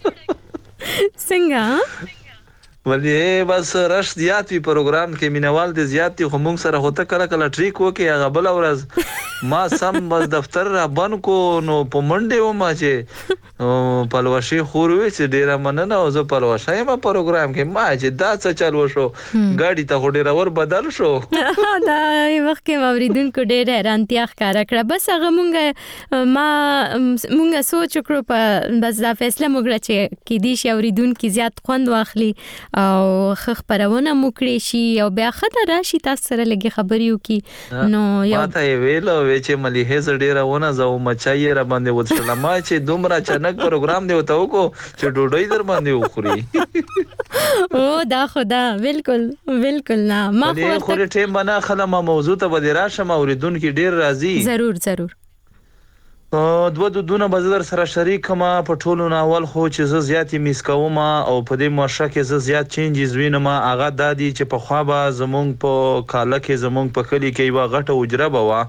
څنګه ولې بس رش زیات وی پروګرام کې مینوال دي زیات دي خو موږ سره هوته کله ټریک وکي هغه بل ورځ ما سم بس دفتر را بن کو نو په منډه و ما چې پلوشي خوروي چې ډیره مننه او زه پلوشای ما پروګرام کې ما چې دا څه چلو شو ګاډي ته هډه ور بدل شو دا وخت کې اوریدونکو ډیره حیرانتیا ښکارا کړه بس هغه مونږ سوچ وکړو په بس دا فیصله وکړه چې کې دي شي اوریدونکو زیات خوند واخلي او خبرونه مو کړی شي او بیا خطر راشي تاسو سره لګي خبريو کی نو یو ماته ویلو چې مليحه زړه ونه زو مچای را باندې وڅړه ما چې دومره چنک پروګرام دی وته کو چې ډوډۍ در باندې وخوري او دا خدا بالکل نه ما خو ټیم بنا خلم موضوع ته بدی راشم اوریدونکو ډیر راضي ضرور دوه دونه بازار سره شریک کما په ټولو ناول خو چې ز زیاتې میس کوم او په دې مارشه کې ز زیات چینجز وینم اغه دادی چې په خوا به زمونږ په کاله کې زمونږ په کلی کې یو غټه وجره بوا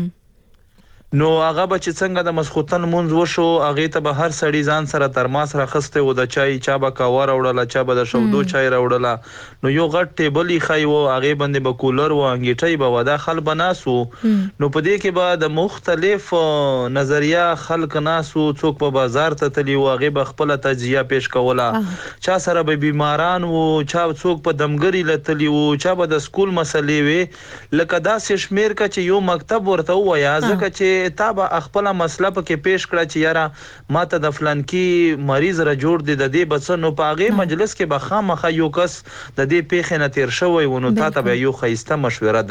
نو هغه به چې څنګه د مسخوتن مونږ وشو هغه ته به هر سړی ځان سره ترماس راخسته و د چای چا به کاور وړل چا به د شودو چای راوړل نو یو غټ ټیبل خای و هغه باندې به کولر و انګیټي به ودا خل بناسو نو په دې کې به د مختلف نظریه خلق ناسو څوک په بازار ته تلی و هغه به خپل تجزیه پیش کوله چا سره به بیماران و چا څوک په دمګری لتلی و چا به د سکول مسلې وي لکه داسې شمیر کا چې یو مکتب ورته ویا ځکه چې تابع خپل مسله پکې پیش کړه چې یاره ماته د فلان کې مریض را جوړ دي د دې بچنو په هغه مجلس کې به خامخا یو کس د دې پیښه نه تیر شوی ونو تاسو به یو خیسته مشوره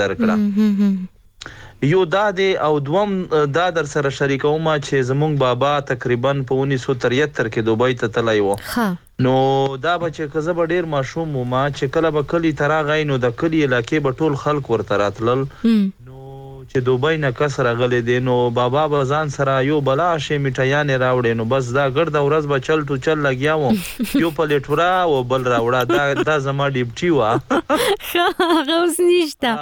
درکړه یو دادې او دوم دا در سره شریکوم چې زمونږ بابا تقریبا په 1973 کې دوبۍ ته تللی و نو دا بچ کزه به ډیر ماشوم ما چې کله به کلی ترا غای نو د کلی علاقې به ټول خلک ورته راتلل چې دوبۍ نه کسر غلې دي نو بابا بزان سره یو بلا شي میټیان راوړې نو بس دا ګرد ورځ به چل لګیاو یو پلیټورا او بل راوړه دا زما ډیپټي وا غوس نشته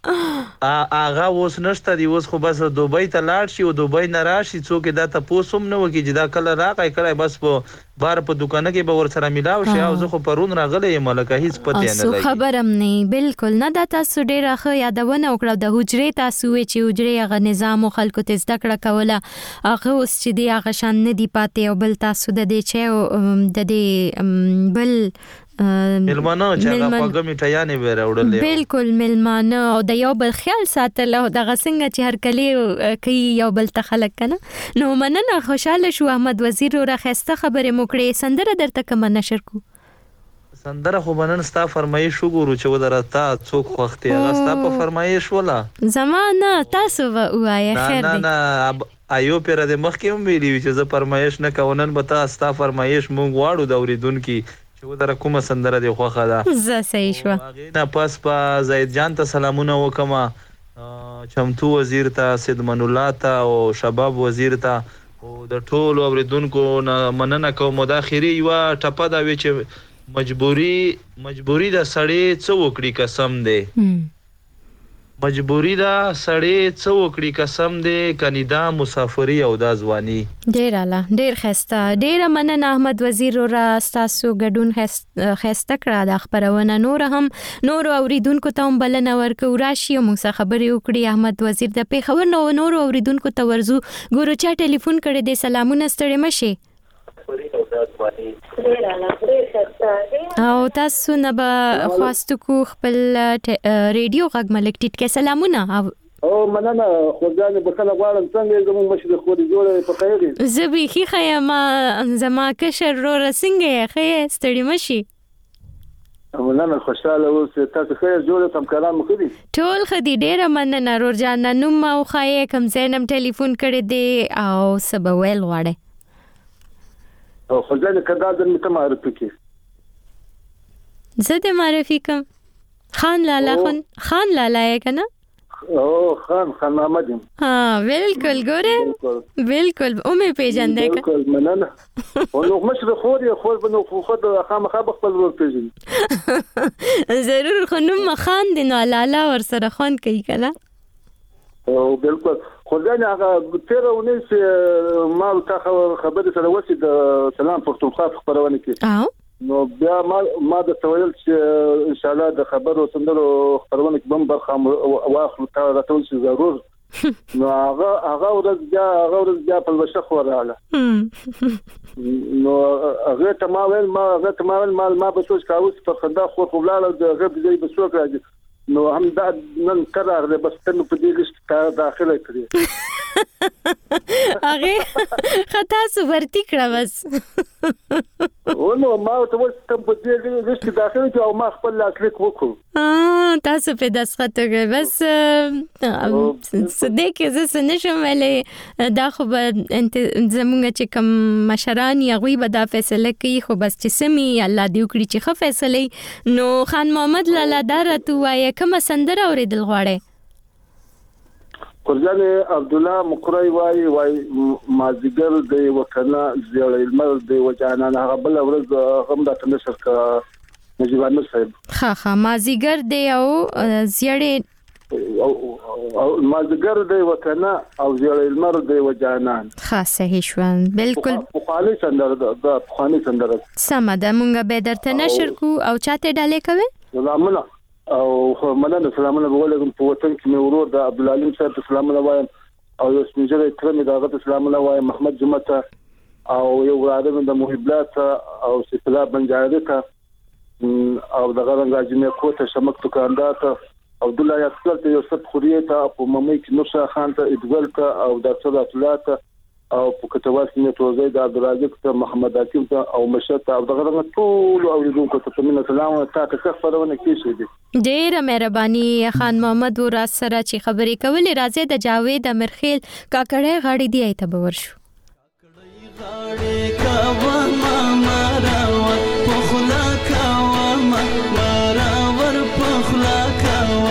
هغه اوس نشته دی اوس خو بس دوبۍ ته لاړ شي او دوبۍ نه راشي څوک دا ته پوسوم نه وکي چې دا کله راغی کړای بس په بار په دکان کې به ور سره ملاو شي او زه خو پرون راغلی ملکه هیڅ پته نه لګي خبرم نه بالکل نه دا تاسو ډیره ښه یادونه وکړه د حجرې تاسو چې حجرې هغه نظام او خلکو ته زده کړه کوله هغه اوس چې دی هغه شان نه دی پاتې او بل تاسو د دې چې د دې بل ملمانه چې هغه پاګه میټیانې وراوړلې بالکل ملمانه او د یو بل خیال ساتل او د غسنګ چې هر کلی کوي یو بل ته خلک کنه نو مننه خوشاله شو احمد وزیر را خسته خبره موکړې سندره درته کوم نشر کو سندره خو بنن ستا فرمایش وګورو چې ودرته څوک وختي هغه ستا په فرمایش ولا زمانہ تاسو وایي خیر دی نه ایو پر د مخکې هم ویلی چې زه فرمایش نه کوونن به تاسو ستا فرمایش مونږ واړو د اوریدونکو چې ودره کومه سندره دی خوخه ده زه صحیح شو نه پس په زید جان ته سلامونه وکما چمتو وزیر ته سید من الله ته او شباب وزیر ته او د ټولو اوریدونکو مننه کوم د اخیری یو ټپه دا وی چې مجبوری د سړی څو وکړي قسم دی مجبوری دا سړی څو وکړي قسم دی کنيدا مسافری او د ځواني ډیر اعلی ډیر خسته ډیر مننه احمد وزیر را تاسو ګډون خسته کړه د خبرونه نور اوریدونکو ته هم بلنه ورکو راشي موږ خبرې وکړي احمد وزیر د پیښور نور اوریدونکو ته ورزو ګورو چا ټلیفون کړي د سلامونه ستړي مشي او تاسو نه به خواستو کو خپل ریډیو غږ ملک ټیټ کې سلامونه او مننه خوځانه بخله غواړم څنګه زموږ مشر خوري جوړه په خیر زبي خیمه زما کشر رو رسنګه خې ستړي مشي مننه خوشاله اوس تاسو خیر جوړه تم کلام کړی ټول خدي ډیره مننه رورجان نوم او خای کم زینم ټلیفون کړی دی او سبویل غواړي او خدای کدا د مته معرفي کی زه د معرفي کوم خان لالا یې کنه خان محمد ها بالکل ګوره بالکل اومه پیژندې بالکل مننه نو مشر خور بنو خود خامخا خپل ور پیژني ضرور خو نو مخان دي نو لالا ور سره خون کوي کنه او بالکل خدای نه هغه تیرونه ما ته خبره سره وسی د سلام پښتونخوا خبرونه کې نو بیا ما د تویل چې ان شاء الله د خبرو سندرو خبرونه کې بم برخه واخلو ته راټول شي ضرور نو هغه ورځ بیا په وشخ وراله نو هغه تمامل ما به سوچ کاوه په خندا خو ولاله د غب ځای به سوچ راځي نو هم دا نن قرار ده بس ته په دې لیست ته داخله کړی هغه خطا سورتی کړه بس نو ما ته وڅ ته په دې لیست داخله کې او ما خپل لاسلیک وکړ تاسو په داسخه ته بس صدې کې زه نشم ولې دا خو زمونږ چې کوم مشران یغوي به دا فیصله کوي خو بس چې سمي الله دې وکړي چې ښه فیصله نو خان محمد لالا دار تو وای کوم سندره اوریدل غواړي قرجان عبد الله مقری وای مازیګر دی وکنه زیړ المر دی وجانان هغه بل ورځ هم د تنشر کا نجیبانو صاحب ها مازیګر دی او زیړ مازیګر دی وکنه او زیړ المر دی وجانان ها صحیح شوان بالکل خالي سندره سم ده مونږ به درته نشر کو او چاته ډالې کوي سلامونه او مننه سلامونه وګورم په وطن کې مې ورور د عبد العلیم صاحب سلامونه وایم او یو سپینځل کرمه دغه سلامونه وایم محمد جمعه او یو ادم د محبات او سپلا بنجاره ته او دغه راځي کوته شمک دکاندار ته عبد الله یاسر ته یوسف خوریه ته په ممې کې نوشه خان ته ادګل ته او د صدات او په کتواس کې توزې د عبدالرازق ته محمد حکیم ته او مشت او دغه ټول اوریدونکو ته مینه سلام او تاسو خبرونه کیږي ډېر مهرباني خان محمد ور سره چې خبرې کولې راځي د جاوید امرخیل کاکړې غاړي دی ته باور شو غاړي کا ما مراور پخلا کا ما مراور پخلا کا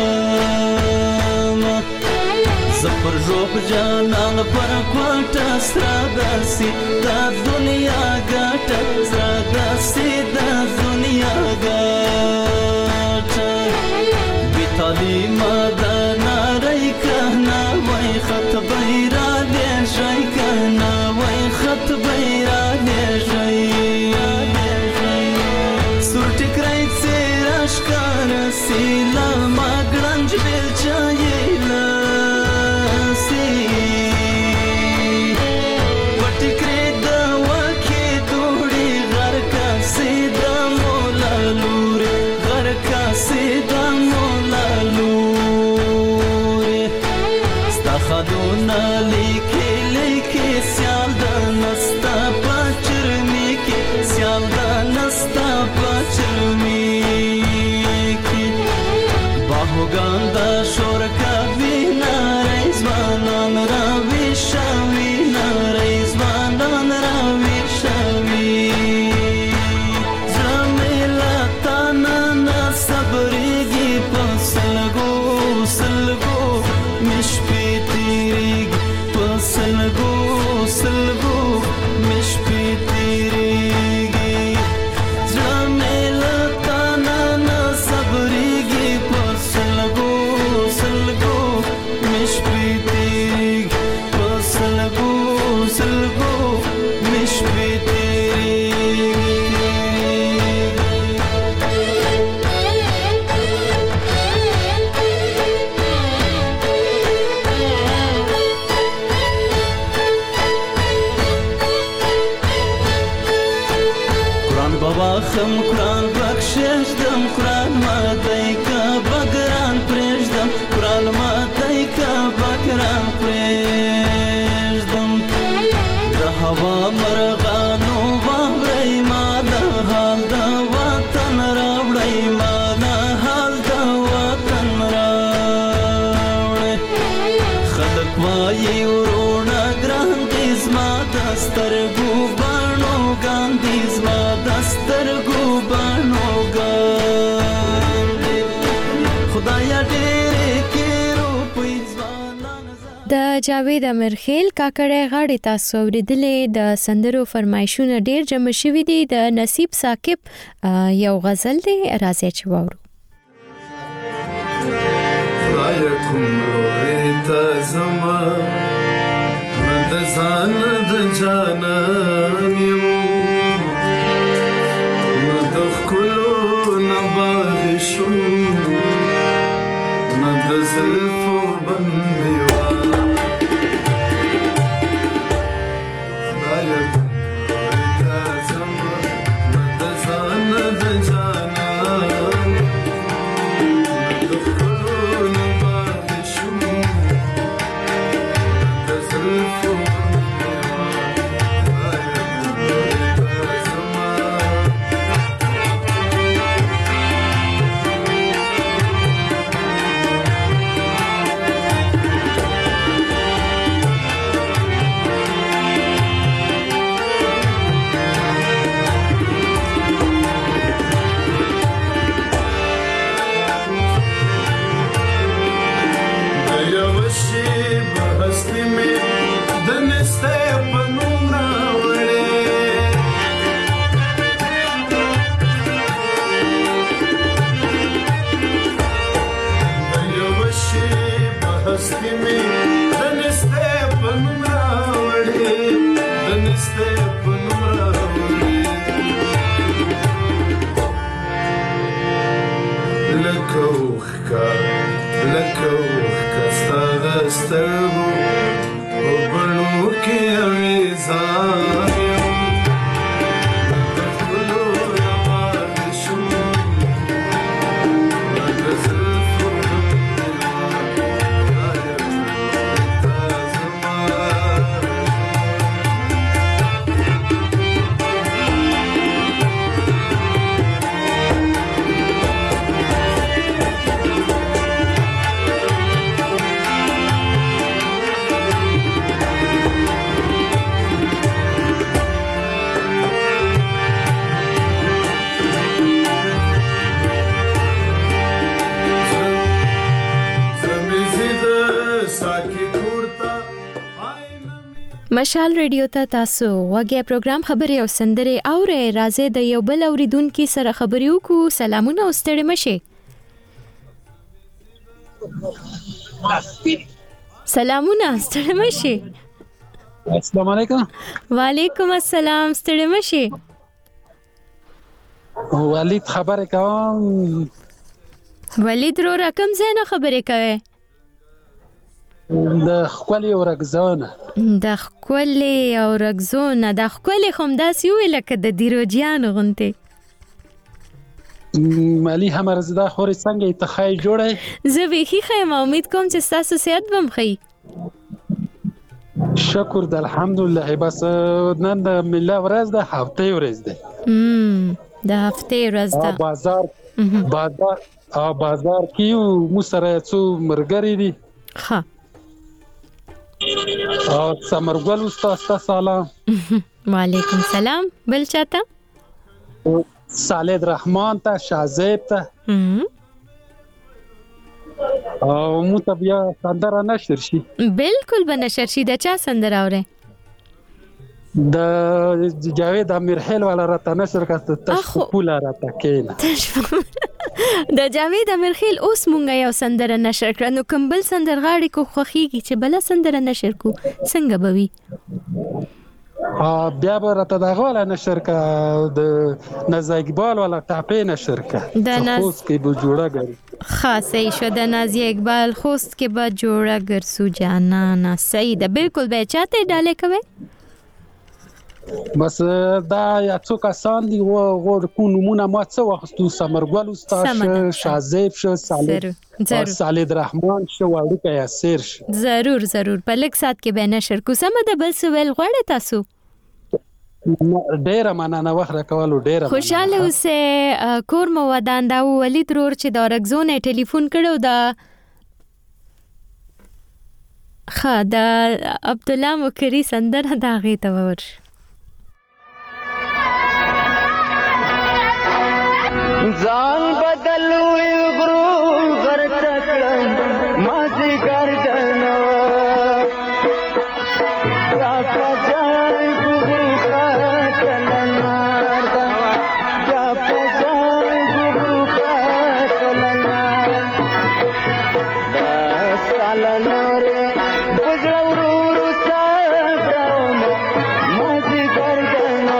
زپر روح جانان پر کوټه سرادسي دا دنیا ګټه سرادسي دا دنیا ګټه بیتالي مدنا رای کنا وای خط بیرا دې شي کنا وای خط بیرا دې شي سورټ کرای سراش کار سیلا ماګرنج بل چایلا د جاوید امرخیل کاکړی غاړې تاسو اوریدلې د سندرو فرمایشونه ډیر جمع شوي دي. د نصیب ثاقب یو غزل دی، راځي چې واورو. رايكم رويت زمان مدزان دجانان يمو مدخ كلو نباغشو مدزلفو بنديوان رايكم رويت زمان مدزان دجانان مشال ریډیو ته تاسو وګیا پروګرام خبرې او سندرې اورئ. راځي د یو بل اوریدونکو سره خبرې وکړو. سلامونه او ستړي مشه. سلامونه ستړي مشه. السلام علیکم. وعلیکم السلام ستړي مشه. ولید خبرې کوم. ولید رو رقم زنه خبرې کوي. د خپل ورګزونه د خپل ورګزونه د خپل خم داس یو لکه د دیروجیان غونته مالی همر زده خوري څنګه اتخای جوړه. زه به خیم امید کوم چې تاسو صحت بم خي. شکر د الحمدلله. بس نن د مله ورځ د هفته ورځ ده. د هفته ورځ ده. بازار کیو مو سره څو مرګري دي. ها سمرګل استاد سلام. وعلیکم سلام. بل چاته صالح رحمان ته شازیب ته او مو ته بیا سندره نشر شي. بالکل به نشر شي. د چا سندره اوره؟ د جاوید امرخیل والا راته نشر کاسته تاسو کولا راته کین. د جاوید امرخیل اوس مونږه یو سندره نشر کړو. نو کمبل سندرغاړي کو خوخيږي چې بل سندره نشر کو څنګه بوي؟ بیا به راته دغه والا نشر کا د نازي اقبال والا ټاپې نشر کا. د خوست کې به جوړه غري. خاصه شو د نازي اقبال خوست کې به جوړه ګرسو جانانا. صحیح ده. بالکل به چاته ډاله کوي. بس دا یا څو کسان دي و کو نمونه ما څه وختو سمرګل استاد شازیب شو صالح رحمان شو وړو یا سیر شو. ضرور په لک سات کې به نشر کو. سم ده. بل سوال غواړی تاسو؟ ډیره مننه وخت راکولو. ډیره خوشاله اوسه. کور مو ودان دا ولید رور چې دا رګزونه ټلیفون کړو دا خا د عبد الله مکری سندره دا غي ته ور. ځان بدلوي ګرو غر تکړه مازی ګردنو سالا نورې بزړه ورو ورو صبروم مازدیګر ګڼو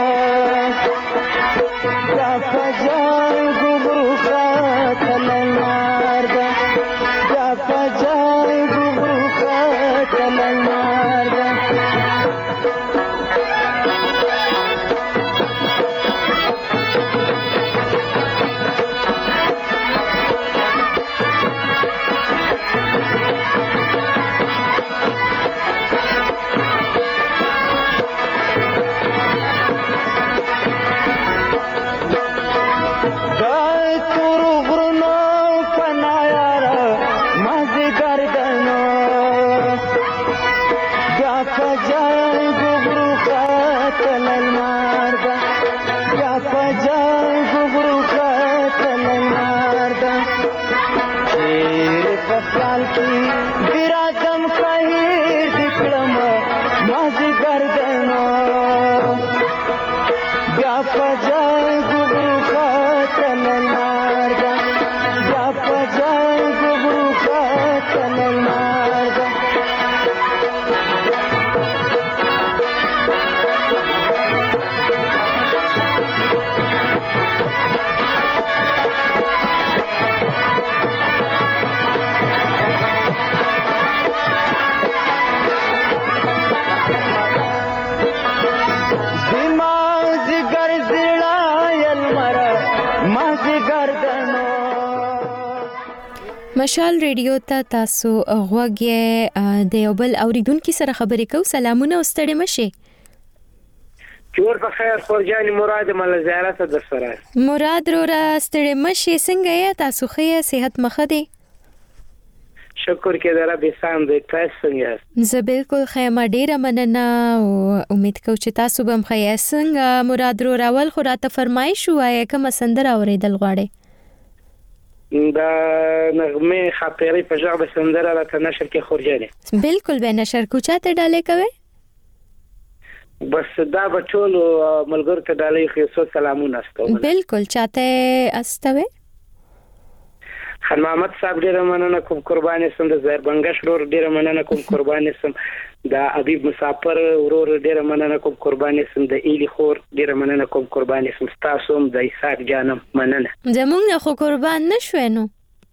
دا په جنګو بروخه تلل مار ده دا په جنګو بروخه تلل مار ده مشال ریډیو ته تاسو غوږی د یو بل اوریدونکو سره خبرې کوو. سلامونه او ستړي مشه. جوړ په خیر خورجان مراد مل زیارت در سره. مراد رورا ستړي مشه څنګه یې تاسو خې صحت مخه دي؟ شکر کې در به سم دې تاسو څنګه؟ زه بالکل خیمه ډیره مننه او امید کوم چې تاسو به مخې څنګه. مراد رورا ول خو راته فرمایش وایي کوم سندره اوریدل غواړي؟ دا نغمه خاطرې په ژبه سندره راته نشر کې خورجانې بالکل به نشر کو چاته ډالې کوي بس دا به ټول ملګرو ته ډالې خو سو سلامونه استوم بالکل چاته استوي خان محمد صاحب ډیر مننه کوم قرباني سم د زهر بنگش ډور ډیر مننه کوم قرباني سم دا حبیب مسافر ورور ډیر مننه کوم قرباني سم د ایلی خور ډیر مننه کوم قرباني سم تاسو هم د اسحاق جانم مننه زمونږ خو قربان نشو نو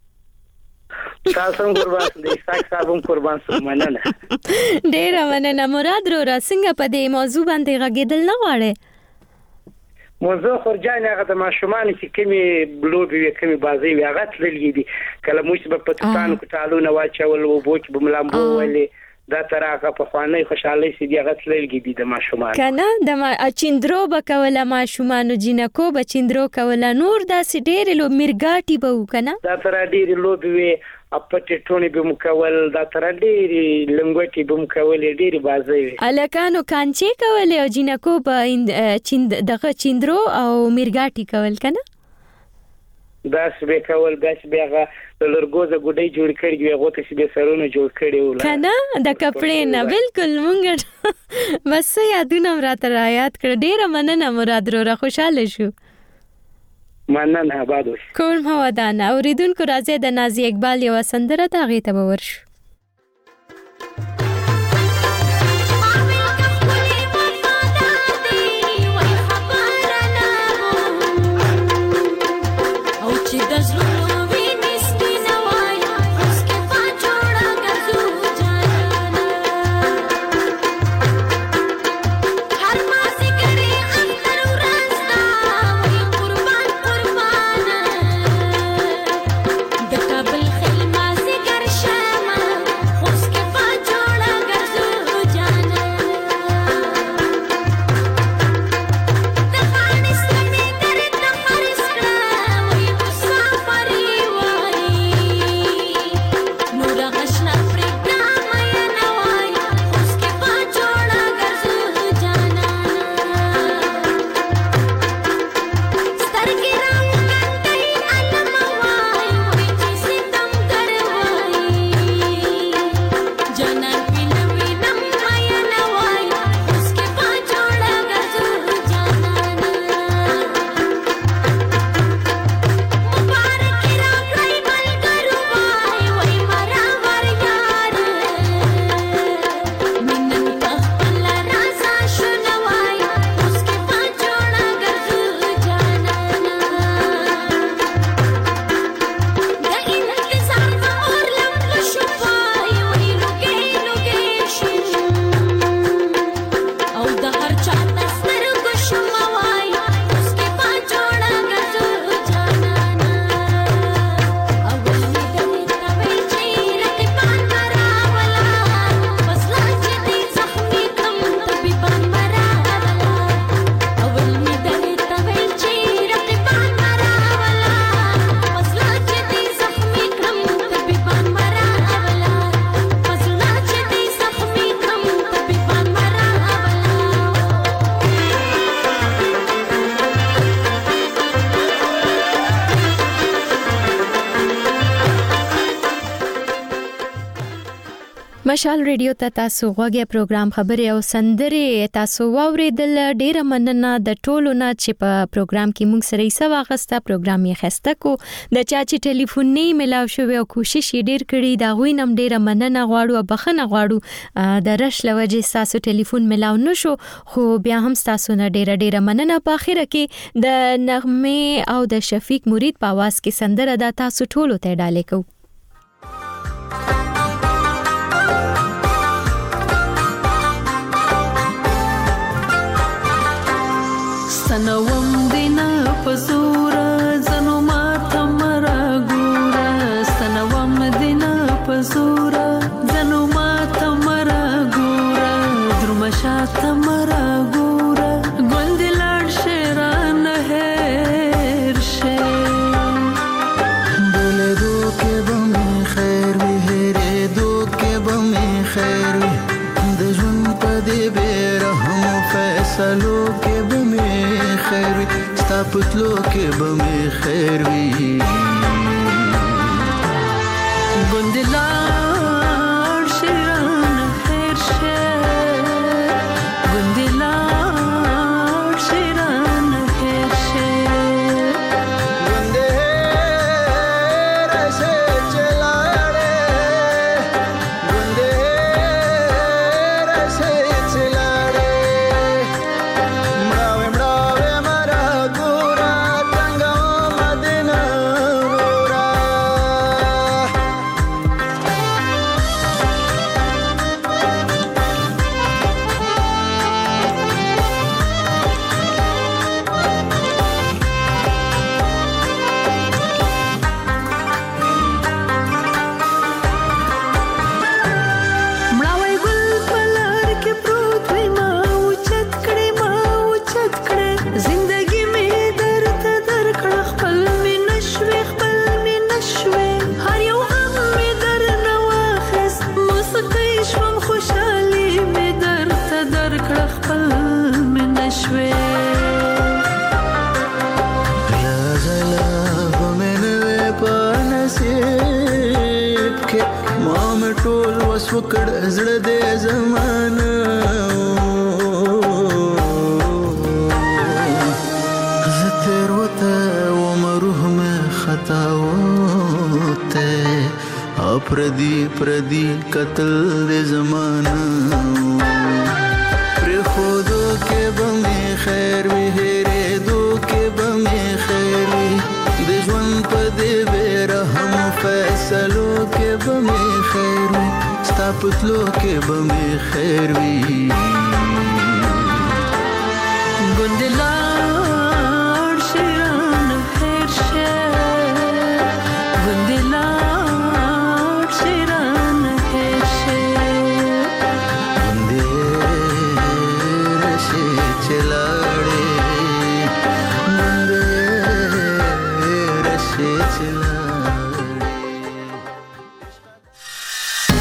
تاسو هم قربان د اسحاق صاحب هم قربان سم مننه ډیر مننه. مراد رو څنګه په دې موضوع باندې غږیدل نه غواړي؟ موضوع خورجان هغه د ماشومان چې کمی بلوبي وي کمی بازي وي هغه تللی دي کله موږ په پاکستان کې تعالو نه واچول او بوچ بملامبو ولې دا ترغه په خواني خوشحالي سي دی هغه تللی دي د ماشومان کنه د چیندرو بکوله ماشومان جنکو بچیندرو کوله نور داسې ډېر لو مرګاټي به وکنه دا تر ډېر لوبي وي اپټ ټونی به مکول دا تر ډېر لنګوټي به مکول ډېر بازي وي الکانو کانچې کول او جنکو په دغه چیندرو او مرګاټي کول کنه دا سبه کول دا سبه هغه د لرګوزه ګډي جوړ کړی وي هغه ته سبه سرونه جوړ کړی ولا کنه د کپړې نه بالکل مونږ بس یادونه راته یاد کړ. ډېر مننه مراد رو خوشاله شو. مننه آباد اوس. کوم هوادانه اوریدونکو راځي د نازي اقبال یو سندره ته غي ته ورشو. د کابل خلما سي ګر شمه مشال ریډیو ته تاسو غوږی پروګرام خبري او سندري تاسو واوریدل. ډیره مننه د ټولو نه چې په پروګرام کې موږ سره یې واغسته. پروګرام یې خسته کو د چا چې ټلیفون نه ملاو شو او کوشش یې ډیر کړی دا غوي نم ډیره مننه غواړو او بخنه غواړو د رش لوجه تاسو ټلیفون ملاو نشو خو بیا هم تاسو نه ډیره مننه. په اخره کې د نغمه او د شفیق مرید په आवाज کې سندره دا تاسو ټولو ته ډالې کو. سنوم دینا پزورا زنو ما تمرا ګورا سنوم دینا پزورا زنو ما تمرا ګورا درمشا تمرا ګورا ګوندلار شیران هر شه بوله دو کې بم خیر وی هره دو کې بم خیر وی د ژوند په دې بیرهم فیصلو کې خیر وی ستا پتلو کې بمې خیر وی ګوندلار شیران هر شه ګوندلار شیران هر شه ګوندې راسه چلاړې ګوندې راسه چلاړې وکړ زړه دې زمانه زتر وته ومروه مې خطا وته پردي قتل دې زمانه پر خودو کې بمې خیر وی هره دو کې بمې خیر وی د ژوند په دې بیرهم فیصلو کې بمې خیر وی پتلو کې بمې خیر وی